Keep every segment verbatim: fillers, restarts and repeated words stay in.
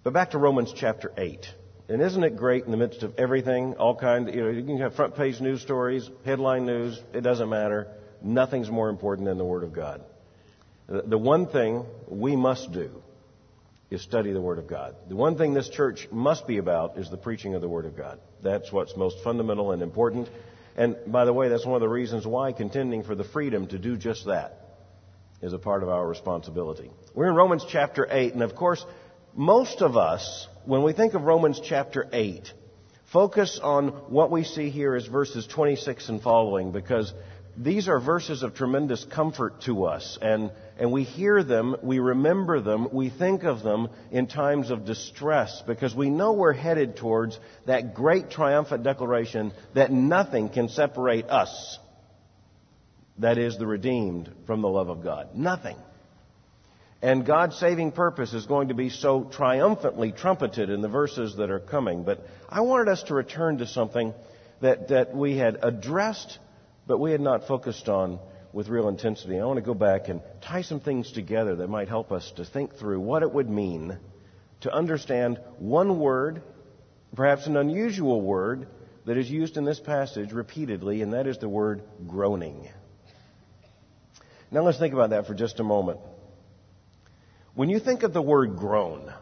But back to Romans chapter eight. And isn't it great in the midst of everything, all kinds, you know, you can have front page news stories, headline news, it doesn't matter. Nothing's more important than the Word of God. The one thing we must do is study the Word of God. The one thing this church must be about is the preaching of the Word of God. That's what's most fundamental and important. And by the way, that's one of the reasons why contending for the freedom to do just that is a part of our responsibility. We're in Romans chapter eight, and of course, most of us, when we think of Romans chapter eight, focus on what we see here as verses twenty-six and following, because these are verses of tremendous comfort to us, and, and we hear them, we remember them, we think of them in times of distress, because we know we're headed towards that great triumphant declaration that nothing can separate us, that is, the redeemed, from the love of God. Nothing. And God's saving purpose is going to be so triumphantly trumpeted in the verses that are coming. But I wanted us to return to something that, that we had addressed, but we had not focused on with real intensity. I want to go back and tie some things together that might help us to think through what it would mean to understand one word, perhaps an unusual word, that is used in this passage repeatedly, and that is the word groaning. Now let's think about that for just a moment. When you think of the word groan,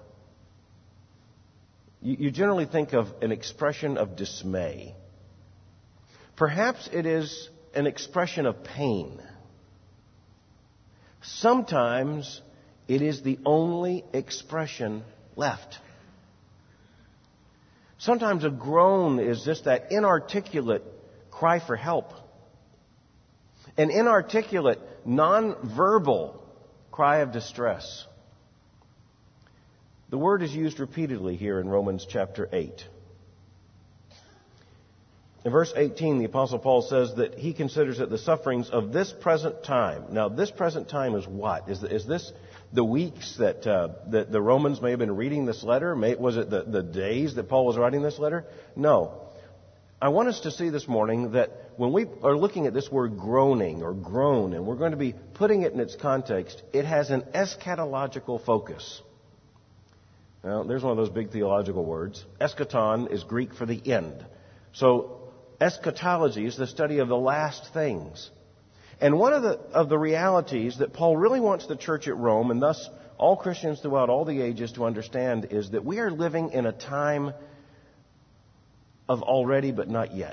you, you generally think of an expression of dismay. Perhaps it is an expression of pain. Sometimes it is the only expression left. Sometimes a groan is just that inarticulate cry for help. An inarticulate, non-verbal cry of distress. The word is used repeatedly here in Romans chapter eight. In verse eighteen, the Apostle Paul says that he considers it the sufferings of this present time. Now, this present time is what? Is, is this the weeks that, uh, that the Romans may have been reading this letter? May, was it the, the days that Paul was writing this letter? No. I want us to see this morning that when we are looking at this word groaning or groan, and we're going to be putting it in its context, it has an eschatological focus. Now, there's one of those big theological words. Eschaton is Greek for the end. So, eschatology is the study of the last things. And one of the, of the realities that Paul really wants the church at Rome, and thus all Christians throughout all the ages to understand, is that we are living in a time of already but not yet.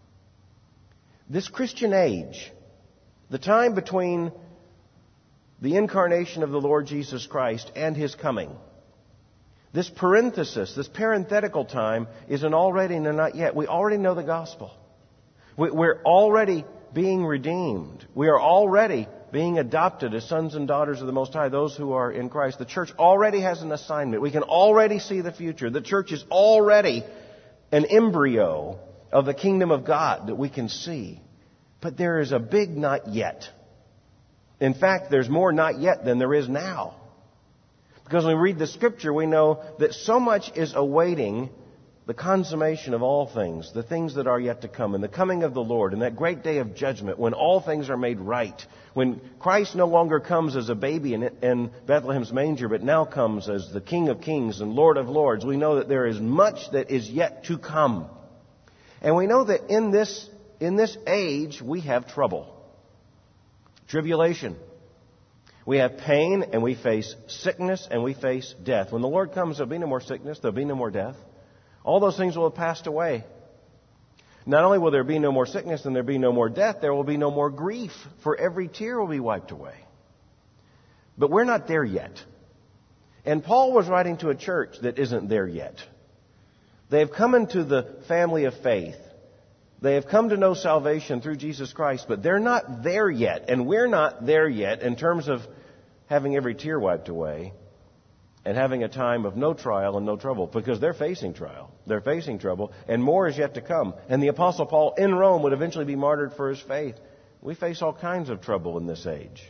This Christian age, the time between the incarnation of the Lord Jesus Christ and His coming, this parenthesis, this parenthetical time is an already and a not yet. We already know the gospel. We're already being redeemed. We are already being adopted as sons and daughters of the Most High, those who are in Christ. The church already has an assignment. We can already see the future. The church is already an embryo of the kingdom of God that we can see. But there is a big not yet. In fact, there's more not yet than there is now. Because when we read the Scripture, we know that so much is awaiting the consummation of all things, the things that are yet to come, and the coming of the Lord, and that great day of judgment when all things are made right, when Christ no longer comes as a baby in, in Bethlehem's manger, but now comes as the King of Kings and Lord of Lords. We know that there is much that is yet to come. And we know that in this, in this age, we have trouble. Tribulation. We have pain, and we face sickness, and we face death. When the Lord comes, there'll be no more sickness, there'll be no more death. All those things will have passed away. Not only will there be no more sickness and there be no more death, there will be no more grief, for every tear will be wiped away. But we're not there yet. And Paul was writing to a church that isn't there yet. They have come into the family of faith. They have come to know salvation through Jesus Christ, but they're not there yet. And we're not there yet in terms of having every tear wiped away and having a time of no trial and no trouble, because they're facing trial. They're facing trouble, and more is yet to come. And the Apostle Paul in Rome would eventually be martyred for his faith. We face all kinds of trouble in this age.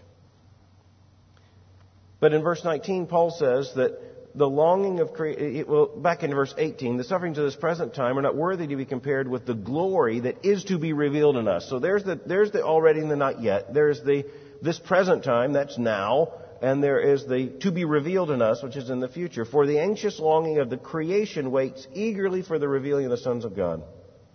But in verse nineteen, Paul says that the longing of creation, well, back in verse eighteen, the sufferings of this present time are not worthy to be compared with the glory that is to be revealed in us. So there's the, there's the already and the not yet. There's the, this present time, that's now, and there is the to be revealed in us, which is in the future. For the anxious longing of the creation waits eagerly for the revealing of the sons of God.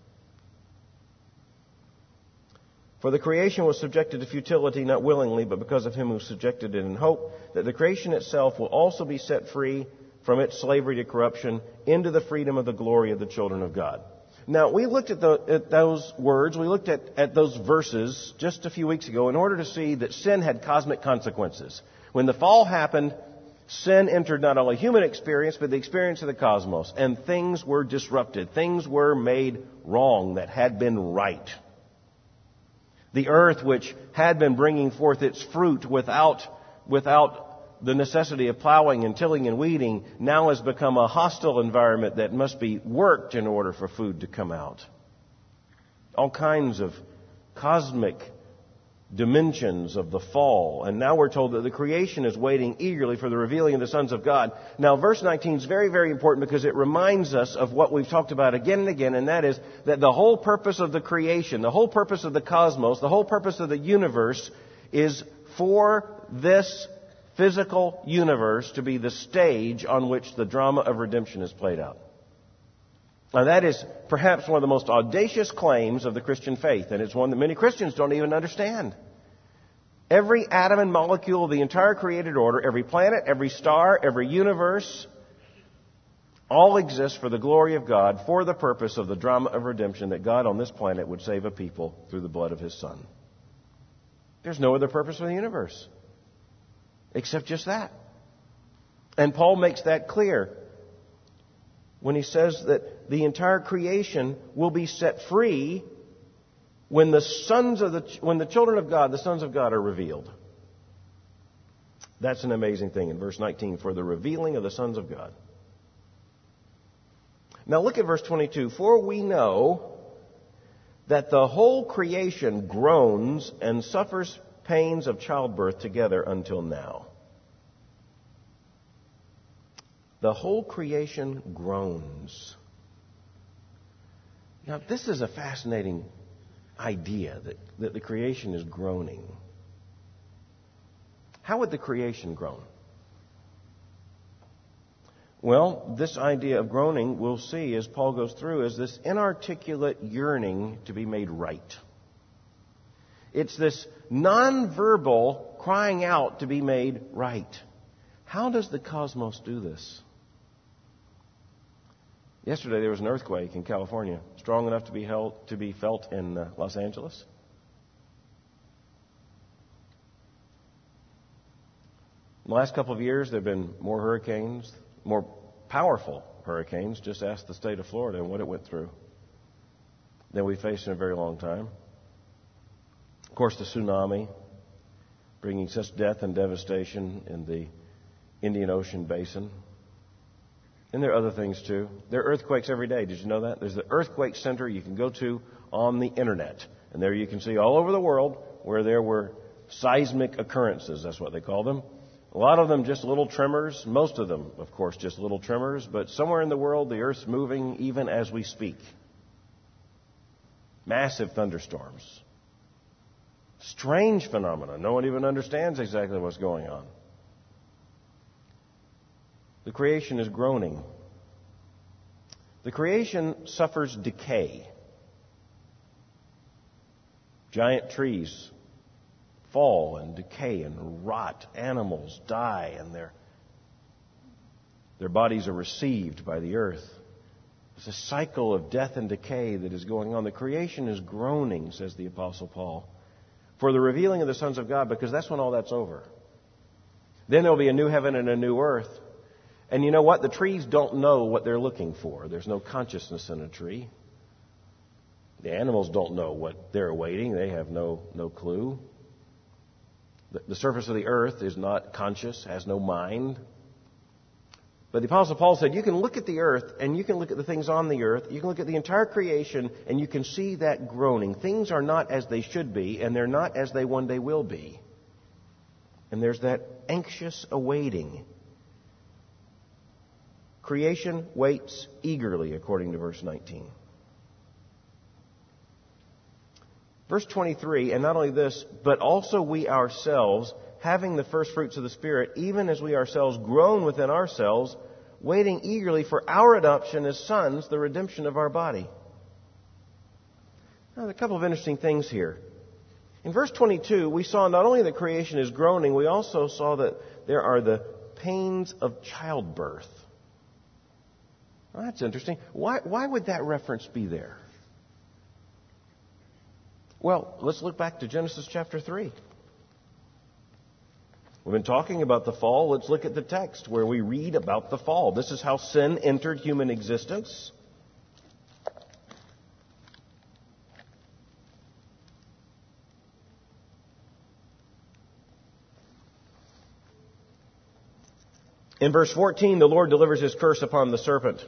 For the creation was subjected to futility, not willingly, but because of him who subjected it in hope, that the creation itself will also be set free from its slavery to corruption into the freedom of the glory of the children of God. Now, we looked at, the, at those words, we looked at, at those verses just a few weeks ago in order to see that sin had cosmic consequences. When the fall happened, sin entered not only human experience, but the experience of the cosmos, and things were disrupted. Things were made wrong that had been right. The earth, which had been bringing forth its fruit without, without the necessity of plowing and tilling and weeding, now has become a hostile environment that must be worked in order for food to come out. All kinds of cosmic dimensions of the fall. And now we're told that the creation is waiting eagerly for the revealing of the sons of God. Now, verse nineteen is very, very important because it reminds us of what we've talked about again and again, and that is that the whole purpose of the creation, the whole purpose of the cosmos, the whole purpose of the universe is for this physical universe to be the stage on which the drama of redemption is played out. Now, that is perhaps one of the most audacious claims of the Christian faith, and it's one that many Christians don't even understand. Every atom and molecule of the entire created order, every planet, every star, every universe, all exists for the glory of God, for the purpose of the drama of redemption, that God on this planet would save a people through the blood of His Son. There's no other purpose for the universe except just that. And Paul makes that clear when he says that the entire creation will be set free when the sons of the when the children of God, the sons of God, are revealed. That's an amazing thing in verse nineteen, for the revealing of the sons of God. Now look at verse twenty-two. For we know that the whole creation groans and suffers pains of childbirth together until now. The whole creation groans. Now, this is a fascinating idea that, that the creation is groaning. How would the creation groan? Well, this idea of groaning, we'll see as Paul goes through, is this inarticulate yearning to be made right. It's this nonverbal crying out to be made right. How does the cosmos do this? Yesterday there was an earthquake in California, strong enough to be held, to be felt in uh, Los Angeles. In the last couple of years, there have been more hurricanes, more powerful hurricanes. Just ask the state of Florida and what it went through than we faced in a very long time. Of course, the tsunami, bringing such death and devastation in the Indian Ocean basin. And there are other things too. There are earthquakes every day. Did you know that? There's the earthquake center you can go to on the internet. And there you can see all over the world where there were seismic occurrences. That's what they call them. A lot of them just little tremors. Most of them, of course, just little tremors. But somewhere in the world, the earth's moving even as we speak. Massive thunderstorms. Strange phenomena. No one even understands exactly what's going on. The creation is groaning. The creation suffers decay. Giant trees fall and decay and rot. Animals die and their, their bodies are received by the earth. It's a cycle of death and decay that is going on. The creation is groaning, says the Apostle Paul, for the revealing of the sons of God, because that's when all that's over. Then there'll be a new heaven and a new earth. And you know what? The trees don't know what they're looking for. There's no consciousness in a tree. The animals don't know what they're awaiting. They have no, no clue. The, the surface of the earth is not conscious, has no mind. But the Apostle Paul said, you can look at the earth and you can look at the things on the earth. You can look at the entire creation and you can see that groaning. Things are not as they should be and they're not as they one day will be. And there's that anxious awaiting. Creation waits eagerly, according to verse nineteen. Verse twenty-three, and not only this, but also we ourselves, having the first fruits of the Spirit, even as we ourselves groan within ourselves, waiting eagerly for our adoption as sons, the redemption of our body. Now, there are a couple of interesting things here. In verse twenty-two, we saw not only that creation is groaning, we also saw that there are the pains of childbirth. Well, that's interesting. Why, why would that reference be there? Well, let's look back to Genesis chapter three. We've been talking about the fall. Let's look at the text where we read about the fall. This is how sin entered human existence. In verse fourteen, the Lord delivers His curse upon the serpent.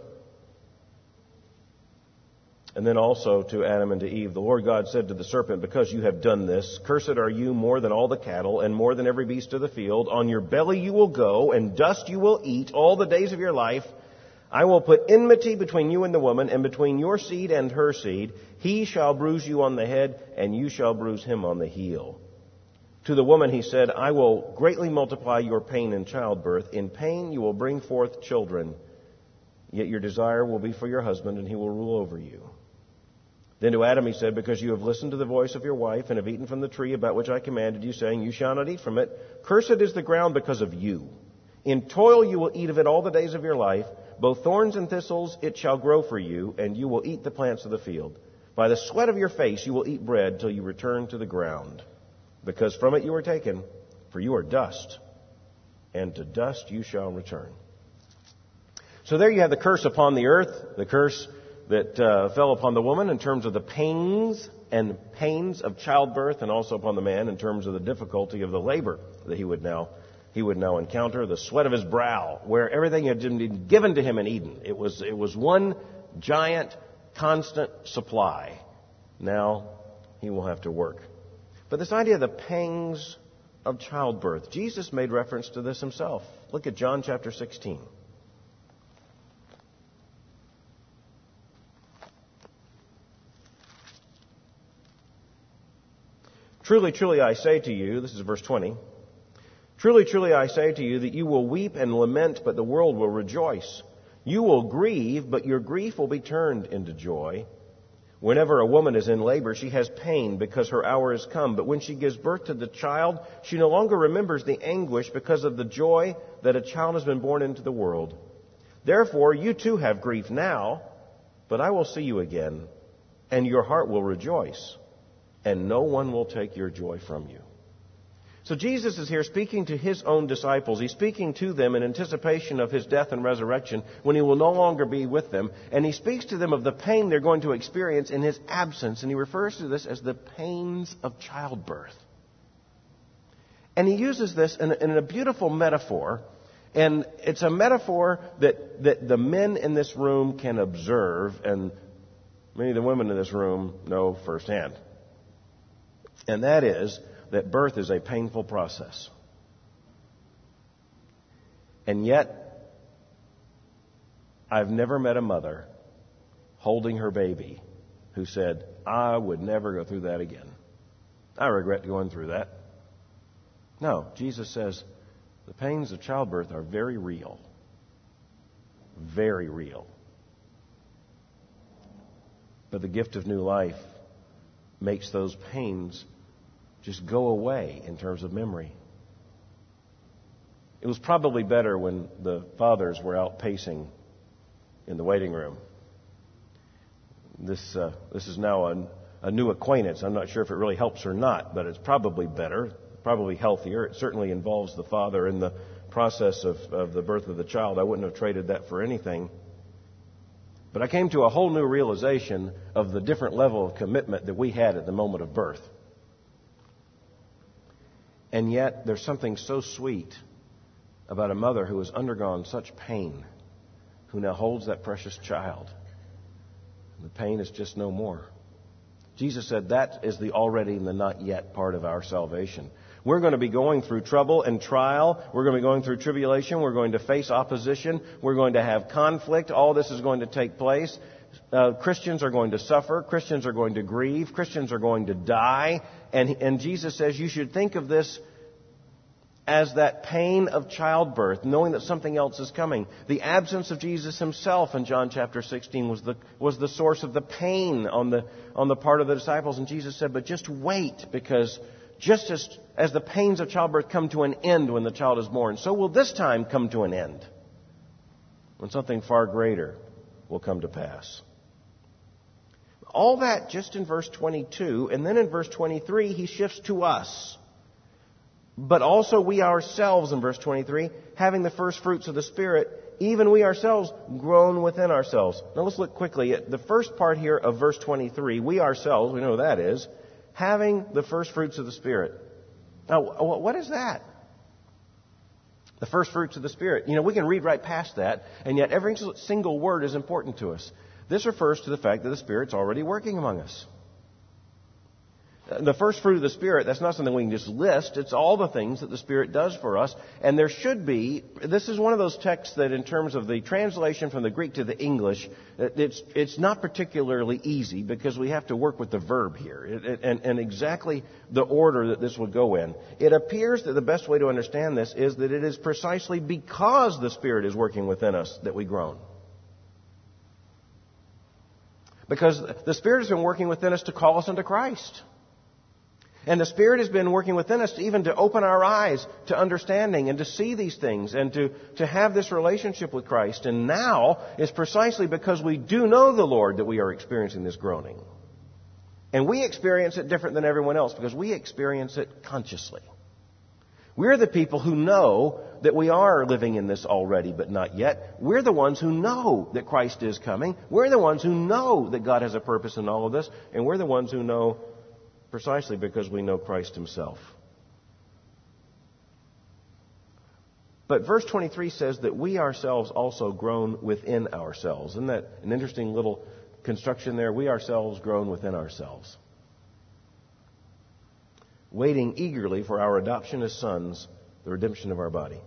And then also to Adam and to Eve. The Lord God said to the serpent, because you have done this, cursed are you more than all the cattle and more than every beast of the field. On your belly you will go, and dust you will eat all the days of your life. I will put enmity between you and the woman, and between your seed and her seed. He shall bruise you on the head, and you shall bruise him on the heel. To the woman he said, I will greatly multiply your pain in childbirth. In pain you will bring forth children. Yet your desire will be for your husband, and he will rule over you. Then to Adam he said, because you have listened to the voice of your wife, and have eaten from the tree about which I commanded you, saying, you shall not eat from it. Cursed is the ground because of you. In toil you will eat of it all the days of your life. Both thorns and thistles it shall grow for you, and you will eat the plants of the field. By the sweat of your face you will eat bread till you return to the ground. Because from it you were taken, for you are dust, and to dust you shall return. So there you have the curse upon the earth, the curse that uh, fell upon the woman in terms of the pains and pains of childbirth, and also upon the man in terms of the difficulty of the labor that he would now he would now encounter, the sweat of his brow, where everything had been given to him in Eden. It was it was one giant, constant supply. Now he will have to work. But this idea of the pangs of childbirth, Jesus made reference to this himself. Look at John chapter sixteen. Truly, truly, I say to you, this is verse twenty, truly, truly, I say to you that you will weep and lament, but the world will rejoice. You will grieve, but your grief will be turned into joy. Whenever a woman is in labor, she has pain because her hour has come. But when she gives birth to the child, she no longer remembers the anguish because of the joy that a child has been born into the world. Therefore, you too have grief now, but I will see you again, and your heart will rejoice, and no one will take your joy from you. So Jesus is here speaking to His own disciples. He's speaking to them in anticipation of His death and resurrection when He will no longer be with them. And He speaks to them of the pain they're going to experience in His absence. And He refers to this as the pains of childbirth. And He uses this in a, in a beautiful metaphor. And it's a metaphor that, that the men in this room can observe, and many of the women in this room know firsthand. And that is that birth is a painful process. And yet, I've never met a mother holding her baby who said, I would never go through that again. I regret going through that. No, Jesus says the pains of childbirth are very real. Very real. But the gift of new life makes those pains just go away in terms of memory. It was probably better when the fathers were out pacing in the waiting room. This uh, this is now a, a new acquaintance. I'm not sure if it really helps or not, but it's probably better, probably healthier. It certainly involves the father in the process of, of the birth of the child. I wouldn't have traded that for anything. But I came to a whole new realization of the different level of commitment that we had at the moment of birth. And yet, there's something so sweet about a mother who has undergone such pain, who now holds that precious child. The pain is just no more. Jesus said that is the already and the not yet part of our salvation. We're going to be going through trouble and trial. We're going to be going through tribulation. We're going to face opposition. We're going to have conflict. All this is going to take place. Uh, Christians are going to suffer. Christians are going to grieve. Christians are going to die. And, and Jesus says you should think of this as that pain of childbirth, knowing that something else is coming. The absence of Jesus himself in John chapter sixteen was the, was the source of the pain on the, on the part of the disciples. And Jesus said, but just wait, because just as, as the pains of childbirth come to an end when the child is born, so will this time come to an end, when something far greater will come to pass. All that just in verse twenty-two, and then in verse twenty-three, he shifts to us. But also we ourselves, in verse twenty-three, having the first fruits of the Spirit, even we ourselves groan within ourselves. Now let's look quickly at the first part here of verse twenty-three. We ourselves, we know what that is, having the first fruits of the Spirit. Now, what is that? The first fruits of the Spirit. You know, we can read right past that, and yet every single word is important to us. This refers to the fact that the Spirit's already working among us. The first fruit of the Spirit, that's not something we can just list. It's all the things that the Spirit does for us. And there should be, this is one of those texts that in terms of the translation from the Greek to the English, it's it's not particularly easy because we have to work with the verb here it, it, and, and exactly the order that this would go in. It appears that the best way to understand this is that it is precisely because the Spirit is working within us that we groan. Because the Spirit has been working within us to call us unto Christ. And the Spirit has been working within us even to open our eyes to understanding and to see these things and to, to have this relationship with Christ. And now it's precisely because we do know the Lord that we are experiencing this groaning. And we experience it different than everyone else because we experience it consciously. We're the people who know that we are living in this already, but not yet. We're the ones who know that Christ is coming. We're the ones who know that God has a purpose in all of this. And we're the ones who know precisely because we know Christ himself. But verse twenty-three says that we ourselves also groan within ourselves. Isn't that an interesting little construction there? We ourselves groan within ourselves, waiting eagerly for our adoption as sons, the redemption of our body.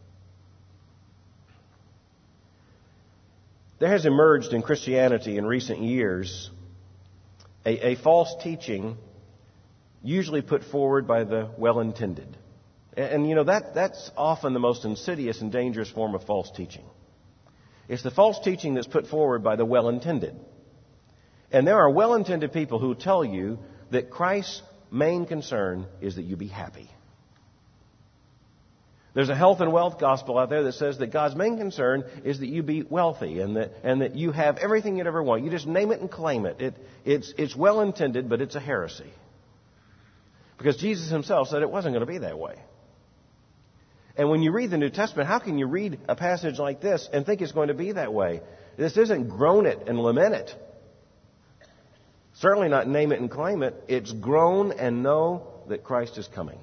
There has emerged in Christianity in recent years a, a false teaching usually put forward by the well-intended. And, and, you know, that that's often the most insidious and dangerous form of false teaching. It's the false teaching that's put forward by the well-intended. And there are well-intended people who tell you that Christ's main concern is that you be happy. There's a health and wealth gospel out there that says that God's main concern is that you be wealthy and that and that you have everything you'd ever want. You just name it and claim it. it it's, it's well-intended, but it's a heresy. Because Jesus himself said it wasn't going to be that way. And when you read the New Testament, how can you read a passage like this and think it's going to be that way? This isn't groan it and lament it. Certainly not name it and claim it. It's groan and know that Christ is coming.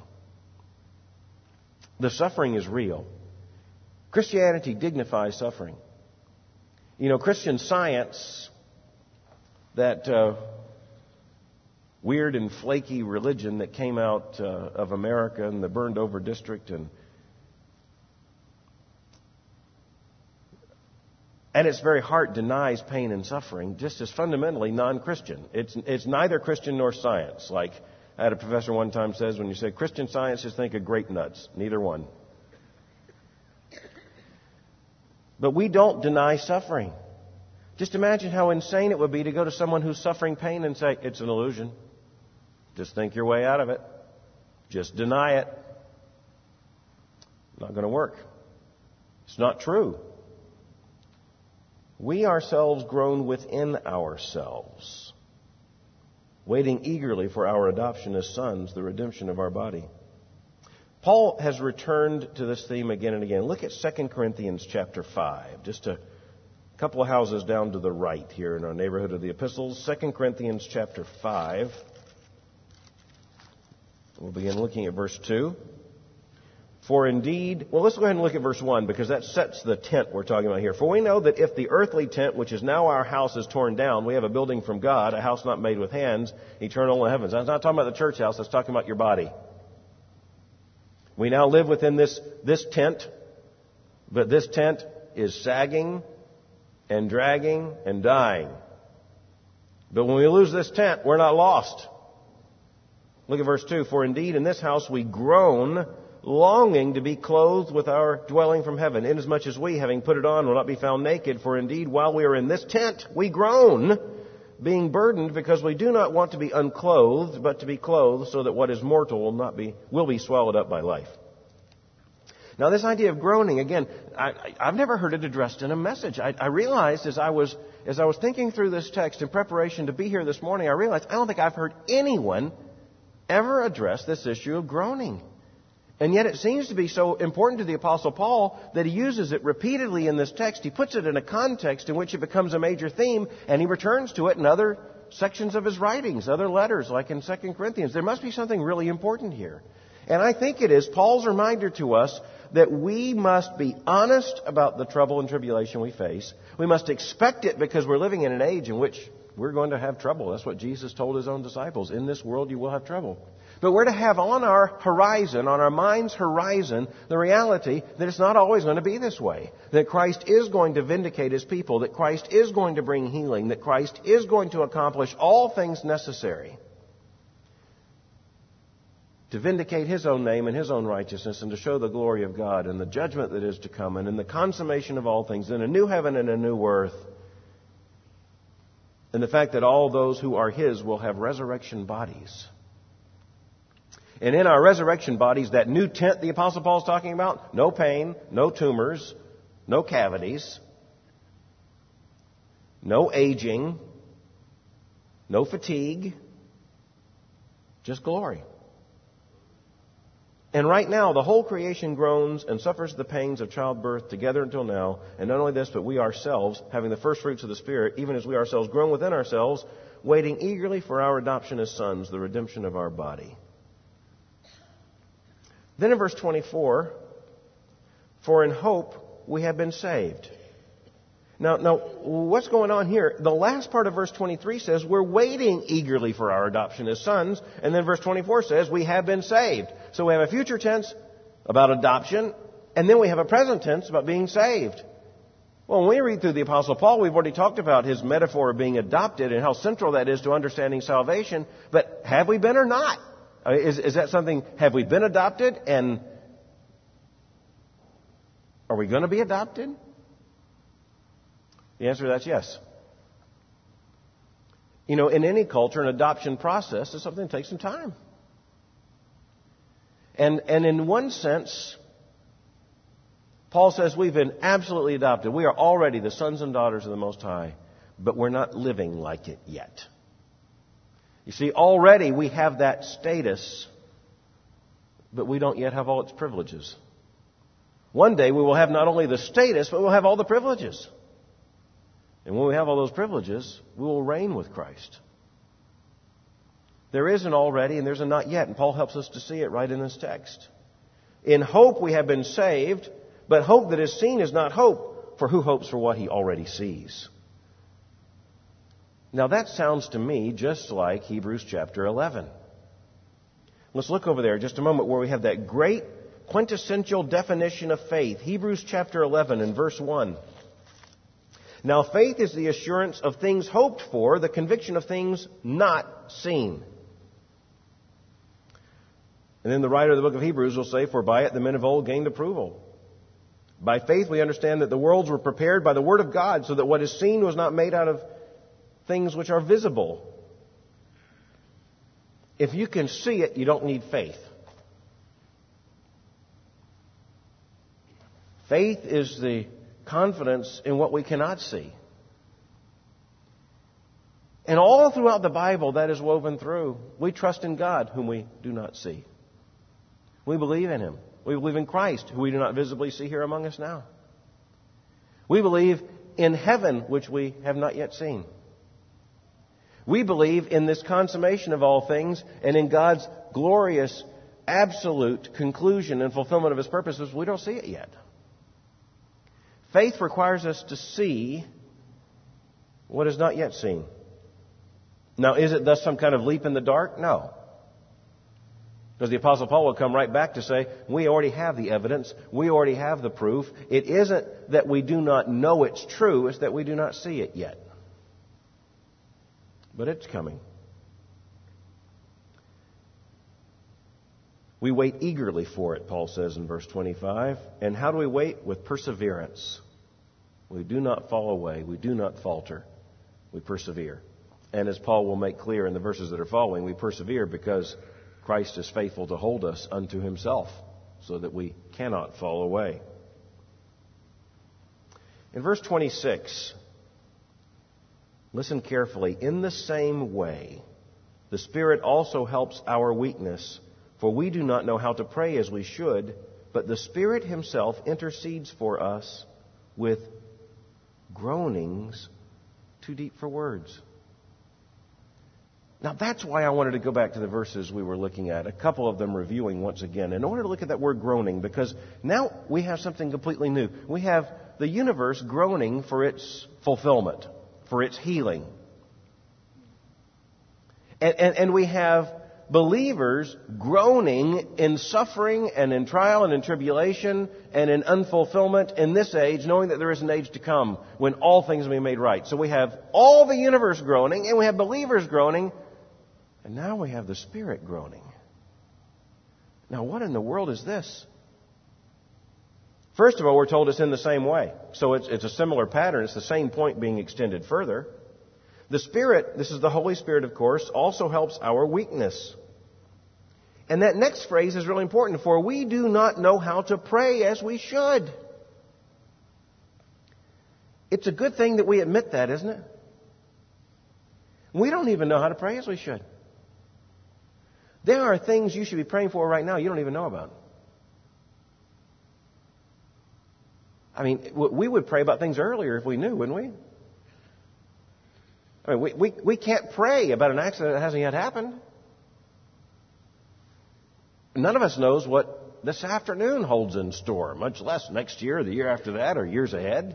The suffering is real. Christianity dignifies suffering. You know, Christian Science, that uh, weird and flaky religion that came out uh, of America in the burned over district, and and its very heart denies pain and suffering, just as fundamentally non-Christian. It's it's neither Christian nor science. Like I had a professor one time says, when you say Christian Science, just think of grape nuts. Neither one. But we don't deny suffering. Just imagine how insane it would be to go to someone who's suffering pain and say, it's an illusion. Just think your way out of it. Just deny it. Not going to work. It's not true. We ourselves groan within ourselves, waiting eagerly for our adoption as sons, the redemption of our body. Paul has returned to this theme again and again. Look at Second Corinthians chapter five, just a couple of houses down to the right here in our neighborhood of the epistles. Second Corinthians chapter five. We'll begin looking at verse two. For indeed, well, let's go ahead and look at verse one, because that sets the tent we're talking about here. For we know that if the earthly tent, which is now our house, is torn down, we have a building from God, a house not made with hands, eternal in the heavens. I'm not talking about the church house, that's talking about your body. We now live within this, this tent, but this tent is sagging and dragging and dying. But when we lose this tent, we're not lost. Look at verse two. For indeed in this house we groan, longing to be clothed with our dwelling from heaven, inasmuch as we, having put it on, will not be found naked. For indeed, while we are in this tent, we groan, being burdened, because we do not want to be unclothed, but to be clothed, so that what is mortal will not be will be swallowed up by life. Now, this idea of groaning, again, I, I've never heard it addressed in a message. I, I realized as I was as I was thinking through this text in preparation to be here this morning, I realized I don't think I've heard anyone ever address this issue of groaning. And yet it seems to be so important to the Apostle Paul that he uses it repeatedly in this text. He puts it in a context in which it becomes a major theme, and he returns to it in other sections of his writings, other letters, like in Second Corinthians. There must be something really important here. And I think it is Paul's reminder to us that we must be honest about the trouble and tribulation we face. We must expect it because we're living in an age in which we're going to have trouble. That's what Jesus told his own disciples. In this world you will have trouble. But we're to have on our horizon, on our mind's horizon, the reality that it's not always going to be this way. That Christ is going to vindicate his people. That Christ is going to bring healing. That Christ is going to accomplish all things necessary to vindicate his own name and his own righteousness and to show the glory of God and the judgment that is to come and in the consummation of all things, in a new heaven and a new earth. And the fact that all those who are his will have resurrection bodies. And in our resurrection bodies, that new tent the Apostle Paul is talking about, no pain, no tumors, no cavities, no aging, no fatigue, just glory. And right now, the whole creation groans and suffers the pains of childbirth together until now. And not only this, but we ourselves, having the first fruits of the Spirit, even as we ourselves groan within ourselves, waiting eagerly for our adoption as sons, the redemption of our body. Then in verse twenty-four, for in hope we have been saved. Now, now, what's going on here? The last part of verse twenty-three says we're waiting eagerly for our adoption as sons. And then verse twenty-four says we have been saved. So we have a future tense about adoption, and then we have a present tense about being saved. Well, when we read through the Apostle Paul, we've already talked about his metaphor of being adopted and how central that is to understanding salvation. But have we been or not? Is, is that something, have we been adopted, and are we going to be adopted? The answer to that's yes. You know, in any culture, an adoption process is something that takes some time. And, and in one sense, Paul says we've been absolutely adopted. We are already the sons and daughters of the Most High, but we're not living like it yet. You see, already we have that status, but we don't yet have all its privileges. One day we will have not only the status, but we'll have all the privileges. And when we have all those privileges, we will reign with Christ. There is an already and there's a not yet, and Paul helps us to see it right in this text. In hope we have been saved, but hope that is seen is not hope, for who hopes for what he already sees? Now that sounds to me just like Hebrews chapter eleven. Let's look over there just a moment where we have that great quintessential definition of faith. Hebrews chapter eleven and verse one. Now faith is the assurance of things hoped for, the conviction of things not seen. And then the writer of the book of Hebrews will say, for by it the men of old gained approval. By faith we understand that the worlds were prepared by the word of God, so that what is seen was not made out of things which are visible. If you can see it, you don't need faith. Faith is the confidence in what we cannot see. And all throughout the Bible, that is woven through. We trust in God, whom we do not see. We believe in Him. We believe in Christ, who we do not visibly see here among us now. We believe in heaven, which we have not yet seen. We believe in this consummation of all things and in God's glorious, absolute conclusion and fulfillment of His purposes. We don't see it yet. Faith requires us to see what is not yet seen. Now, is it thus some kind of leap in the dark? No. Because the Apostle Paul will come right back to say, we already have the evidence. We already have the proof. It isn't that we do not know it's true. It's that we do not see it yet. But it's coming. We wait eagerly for it, Paul says in verse twenty-five. And how do we wait? With perseverance. We do not fall away. We do not falter. We persevere. And as Paul will make clear in the verses that are following, we persevere because Christ is faithful to hold us unto himself so that we cannot fall away. In verse twenty-six, listen carefully. In the same way, the Spirit also helps our weakness, for we do not know how to pray as we should, but the Spirit himself intercedes for us with groanings too deep for words. Now that's why I wanted to go back to the verses we were looking at, a couple of them reviewing once again, in order to look at that word groaning, because now we have something completely new. We have the universe groaning for its fulfillment, for its healing. And, and, and we have believers groaning in suffering and in trial and in tribulation and in unfulfillment in this age, knowing that there is an age to come when all things will be made right. So we have all the universe groaning, and we have believers groaning, and now we have the Spirit groaning. Now, what in the world is this? First of all, we're told it's in the same way. So it's, it's a similar pattern. It's the same point being extended further. The Spirit, this is the Holy Spirit, of course, also helps our weakness. And that next phrase is really important. For we do not know how to pray as we should. It's a good thing that we admit that, isn't it? We don't even know how to pray as we should. There are things you should be praying for right now you don't even know about. I mean, we would pray about things earlier if we knew, wouldn't we? I mean, we, we, we can't pray about an accident that hasn't yet happened. None of us knows what this afternoon holds in store, much less next year, the year after that, or years ahead.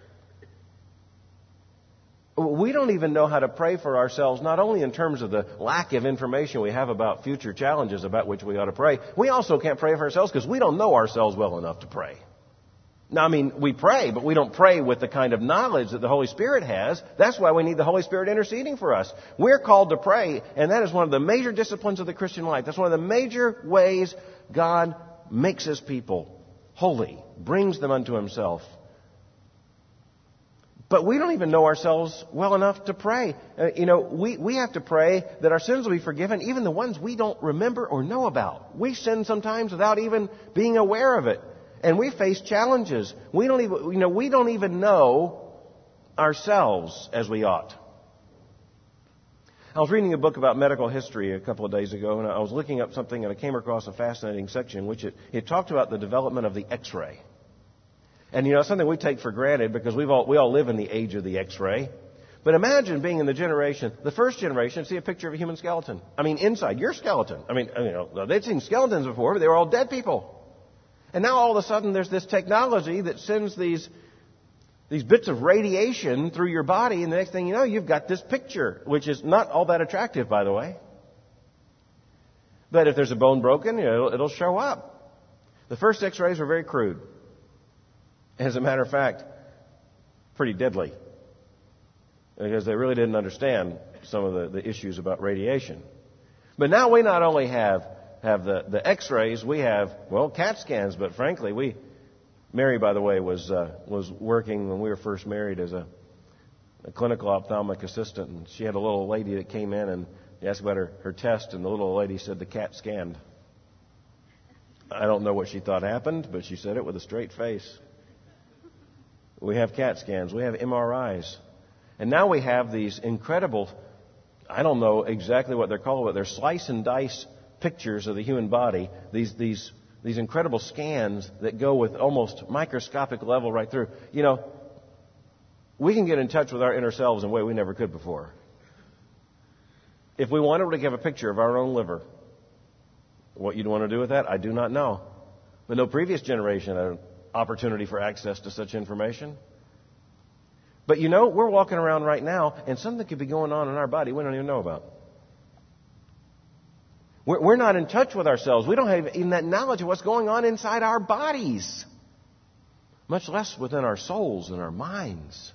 We don't even know how to pray for ourselves, not only in terms of the lack of information we have about future challenges about which we ought to pray. We also can't pray for ourselves because we don't know ourselves well enough to pray. Now, I mean, we pray, but we don't pray with the kind of knowledge that the Holy Spirit has. That's why we need the Holy Spirit interceding for us. We're called to pray, and that is one of the major disciplines of the Christian life. That's one of the major ways God makes His people holy, brings them unto Himself. But we don't even know ourselves well enough to pray. Uh, you know, we, we have to pray that our sins will be forgiven, even the ones we don't remember or know about. We sin sometimes without even being aware of it. And we face challenges. We don't even, you know, we don't even know ourselves as we ought. I was reading a book about medical history a couple of days ago, and I was looking up something, and I came across a fascinating section in which it, it talked about the development of the X-ray. And, you know, something we take for granted because we've all, we all live in the age of the X-ray. But imagine being in the generation, the first generation, see a picture of a human skeleton. I mean, inside, your skeleton. I mean, you know, they'd seen skeletons before, but they were all dead people. And now all of a sudden there's this technology that sends these, these bits of radiation through your body, and the next thing you know, you've got this picture, which is not all that attractive, by the way. But if there's a bone broken, you know, it'll, it'll show up. The first X-rays were very crude. As a matter of fact, pretty deadly. Because they really didn't understand some of the, the issues about radiation. But now we not only have have the, the X-rays, we have, well, CAT scans, but frankly, we, Mary, by the way, was uh, was working when we were first married as a, a clinical ophthalmic assistant, and she had a little lady that came in and asked about her, her test, and the little lady said the CAT scanned. I don't know what she thought happened, but she said it with a straight face. We have CAT scans, we have M R Is, and now we have these incredible, I don't know exactly what they're called, but they're slice and dice pictures of the human body, these these these incredible scans that go with almost microscopic level right through. You know, we can get in touch with our inner selves in a way we never could before. If we wanted to give a picture of our own liver, what you'd want to do with that, I do not know. But no previous generation had an opportunity for access to such information. But you know, we're walking around right now, and something could be going on in our body we don't even know about. We're not in touch with ourselves. We don't have even that knowledge of what's going on inside our bodies, much less within our souls and our minds.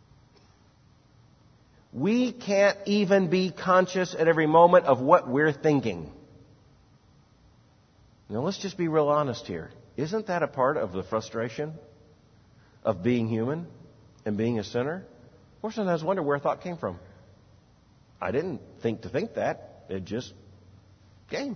We can't even be conscious at every moment of what we're thinking. Now, let's just be real honest here. Isn't that a part of the frustration of being human and being a sinner? Or sometimes wonder where thought came from. I didn't think to think that. It just came.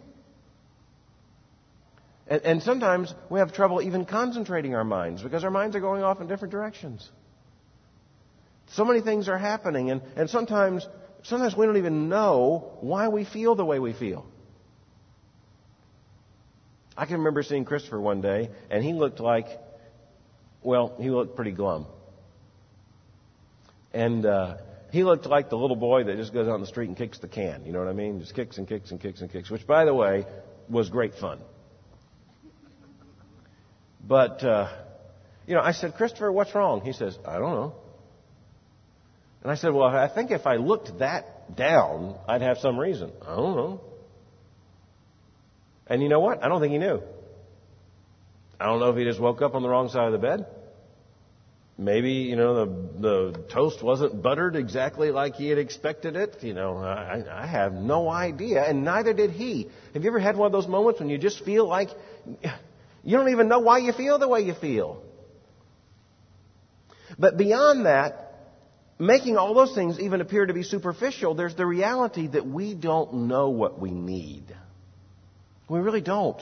And, and sometimes we have trouble even concentrating our minds because our minds are going off in different directions. So many things are happening, and, and sometimes sometimes we don't even know why we feel the way we feel. I can remember seeing Christopher one day, and he looked like, well, he looked pretty glum. And uh, he looked like the little boy that just goes out in the street and kicks the can. You know what I mean? Just kicks and kicks and kicks and kicks, which, by the way, was great fun. But, uh, you know, I said, Christopher, what's wrong? He says, I don't know. And I said, well, I think if I looked that down, I'd have some reason. I don't know. And you know what? I don't think he knew. I don't know if he just woke up on the wrong side of the bed. Maybe, you know, the the toast wasn't buttered exactly like he had expected it. You know, I, I have no idea, and neither did he. Have you ever had one of those moments when you just feel like you don't even know why you feel the way you feel? But beyond that, making all those things even appear to be superficial, there's the reality that we don't know what we need. We really don't.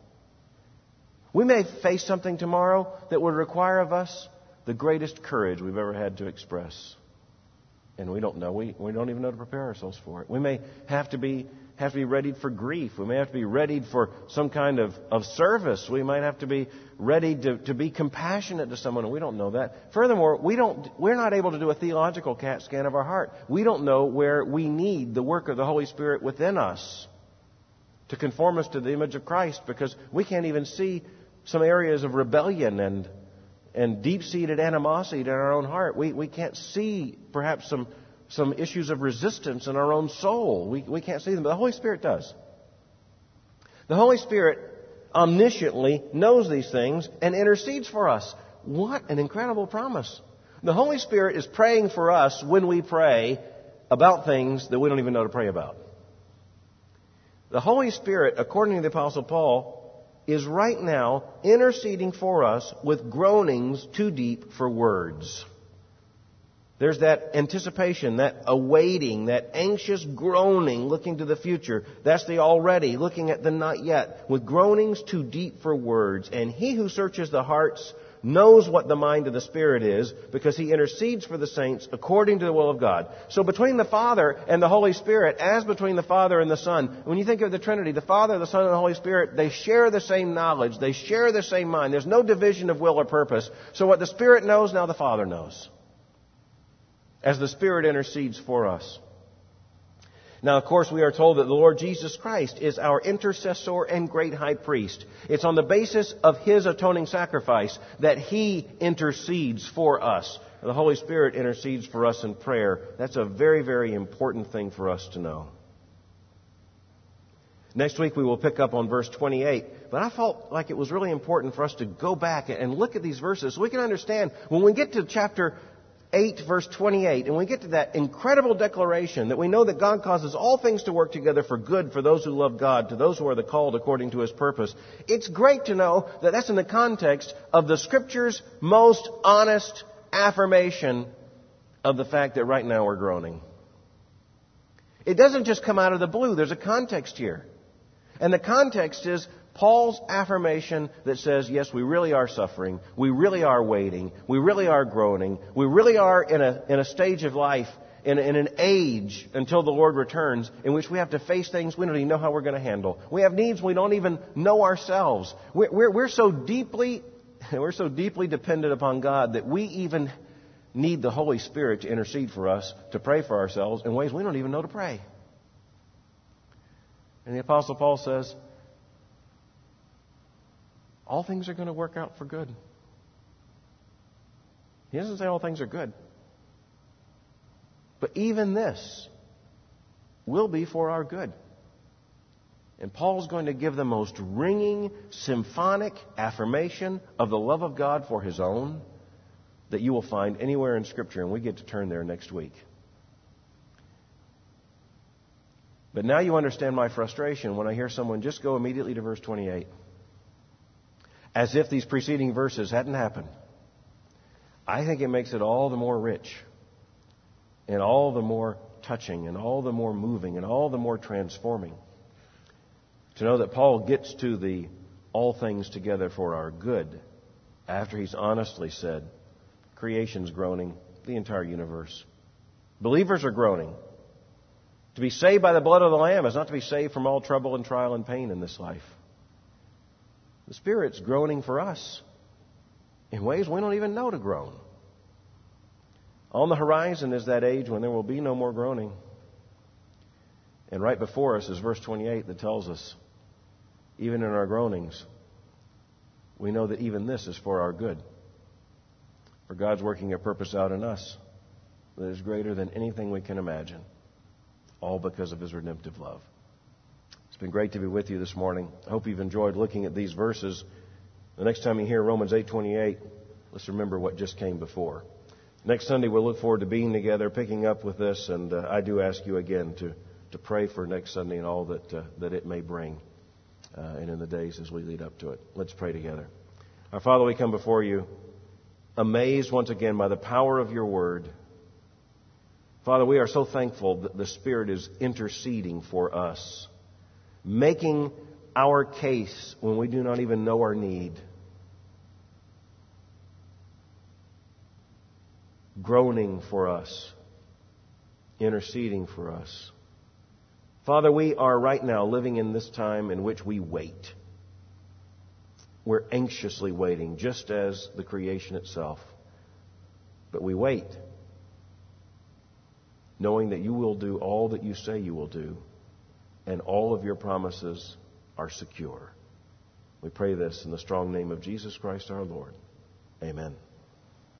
We may face something tomorrow that would require of us the greatest courage we've ever had to express. And we don't know. We, we don't even know to prepare ourselves for it. We may have to be have to be readied for grief. We may have to be readied for some kind of, of service. We might have to be ready to, to be compassionate to someone, and we don't know that. Furthermore, we don't, we're not able to do a theological CAT scan of our heart. We don't know where we need the work of the Holy Spirit within us to conform us to the image of Christ, because we can't even see some areas of rebellion and and deep-seated animosity in our own heart. We we can't see perhaps some some issues of resistance in our own soul. We we can't see them, but the Holy Spirit does. The Holy Spirit omnisciently knows these things and intercedes for us. What an incredible promise. The Holy Spirit is praying for us when we pray about things that we don't even know to pray about. The Holy Spirit, according to the Apostle Paul, is right now interceding for us with groanings too deep for words. There's that anticipation, that awaiting, that anxious groaning looking to the future. That's the already, looking at the not yet, with groanings too deep for words. And He who searches the hearts knows what the mind of the Spirit is, because He intercedes for the saints according to the will of God. So between the Father and the Holy Spirit, as between the Father and the Son, when you think of the Trinity, the Father, the Son, and the Holy Spirit, they share the same knowledge. They share the same mind. There's no division of will or purpose. So what the Spirit knows, now the Father knows, as the Spirit intercedes for us. Now, of course, we are told that the Lord Jesus Christ is our intercessor and great high priest. It's on the basis of His atoning sacrifice that He intercedes for us. The Holy Spirit intercedes for us in prayer. That's a very, very important thing for us to know. Next week we will pick up on verse twenty-eight. But I felt like it was really important for us to go back and look at these verses so we can understand when we get to chapter eight, verse twenty-eight, and we get to that incredible declaration that we know that God causes all things to work together for good for those who love God, to those who are the called according to His purpose. It's great to know that that's in the context of the Scripture's most honest affirmation of the fact that right now we're groaning. It doesn't just come out of the blue. There's a context here. And the context is Paul's affirmation that says, yes, we really are suffering. We really are waiting. We really are groaning. We really are in a, in a stage of life, in, in an age until the Lord returns, in which we have to face things we don't even know how we're going to handle. We have needs we don't even know ourselves. We're, we're, we're so deeply, we're so deeply dependent upon God that we even need the Holy Spirit to intercede for us, to pray for ourselves in ways we don't even know to pray. And the Apostle Paul says, all things are going to work out for good. He doesn't say all things are good. But even this will be for our good. And Paul's going to give the most ringing, symphonic affirmation of the love of God for His own that you will find anywhere in Scripture. And we get to turn there next week. But now you understand my frustration when I hear someone just go immediately to verse twenty-eight. as if these preceding verses hadn't happened, I think it makes it all the more rich and all the more touching and all the more moving and all the more transforming to know that Paul gets to the all things together for our good after he's honestly said, creation's groaning, the entire universe. Believers are groaning. To be saved by the blood of the Lamb is not to be saved from all trouble and trial and pain in this life. The Spirit's groaning for us in ways we don't even know to groan. On the horizon is that age when there will be no more groaning. And right before us is verse twenty-eight that tells us, even in our groanings, we know that even this is for our good. For God's working a purpose out in us that is greater than anything we can imagine, all because of His redemptive love. It's been great to be with you this morning. I hope you've enjoyed looking at these verses. The next time you hear Romans eight twenty-eight, let's remember what just came before. Next Sunday, we'll look forward to being together, picking up with this, and uh, I do ask you again to, to pray for next Sunday and all that, uh, that it may bring, uh, and in the days as we lead up to it. Let's pray together. Our Father, we come before you, amazed once again by the power of your word. Father, we are so thankful that the Spirit is interceding for us, making our case when we do not even know our need, groaning for us, interceding for us. Father, we are right now living in this time in which we wait. We're anxiously waiting, just as the creation itself. But we wait, knowing that you will do all that you say you will do, and all of your promises are secure. We pray this in the strong name of Jesus Christ our Lord. Amen.